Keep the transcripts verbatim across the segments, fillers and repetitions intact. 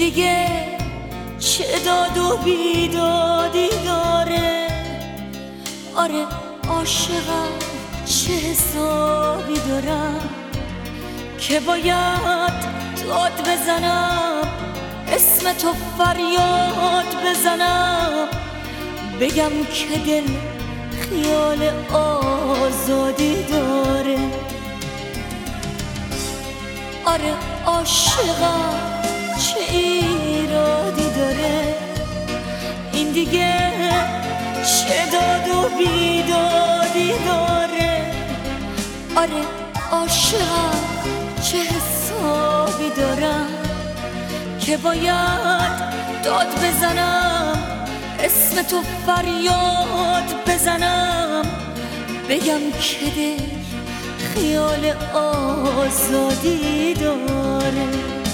دیگه چه داد و بیدادی داره. آره عاشقم چه حسابی دارم که باید داد بزنم، اسم تو فریاد بزنم، بگم که دل خیال آزادی داره. آره عاشقم چه ایرادی داره، این دیگه چه داد و بیدادی داره. آره عاشقم چه حسابی دارم که باید داد بزنم، اسم تو فریاد بزنم، بگم که دل خیال آزادی داره.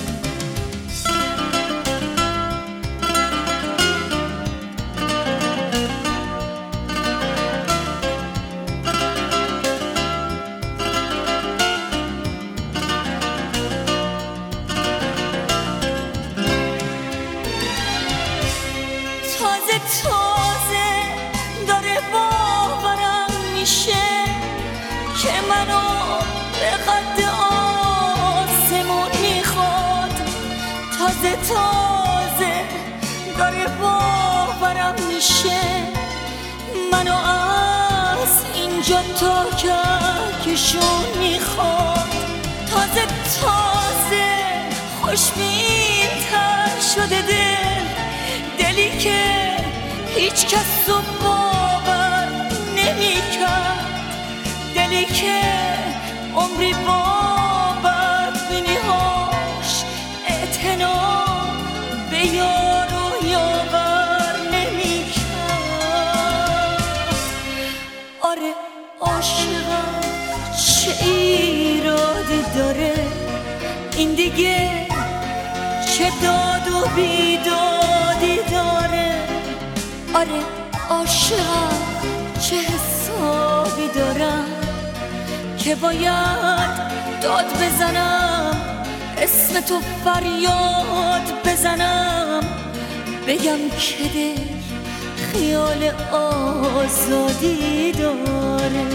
تازه تازه داره باورم میشه که منو به قد آسمون میخواد. تازه تازه داره باورم میشه منو از اینجا تا کهکشون میخواد. تازه تازه خوشبین تر شده دل، دلی که هیچ کس رو باور نمی کرد، دلی که عمری با بدبینی هاش اعتنا به یار و یاور نمی کرد. آره عاشقم چه ایرادی داره، این دیگه چه داد و بیدادی داره. آره عاشقم چه حسابی دارم که باید داد بزنم، اسم تو فریاد بزنم، بگم که دل خیال آزادی داره.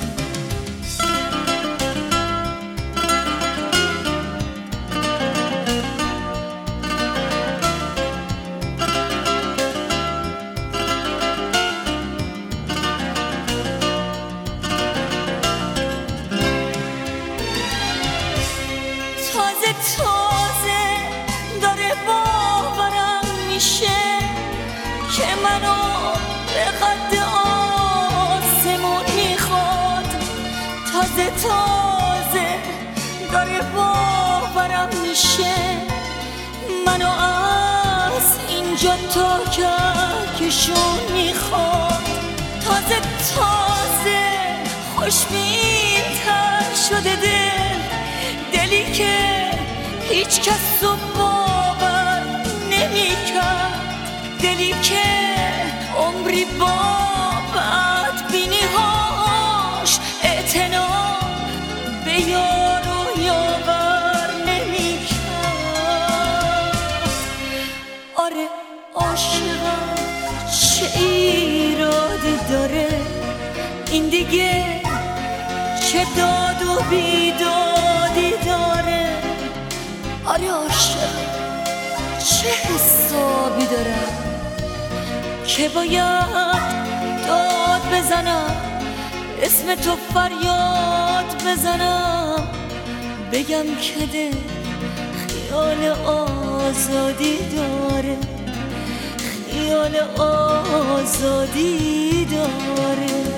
تازه تازه داره باورم میشه که منو به قد آسمون میخواد. تازه تازه داره باورم میشه منو از اینجا تا کهکشون میخواد. تازه تازه خوشبین تر شده دل، دلی که هیچ کس رو باور نمی کرد، دلی که عمری با بدبینی هاش اعتنا به یار و یاور نمی کرد. آره عاشقم چه ایرادی داره، این دیگه چه داد و بیدادی داره. آره عاشقم چه حسابی دارم که باید داد بزنم، اسم تو فریاد بزنم، بگم که دل خیال آزادی داره، خیال آزادی داره.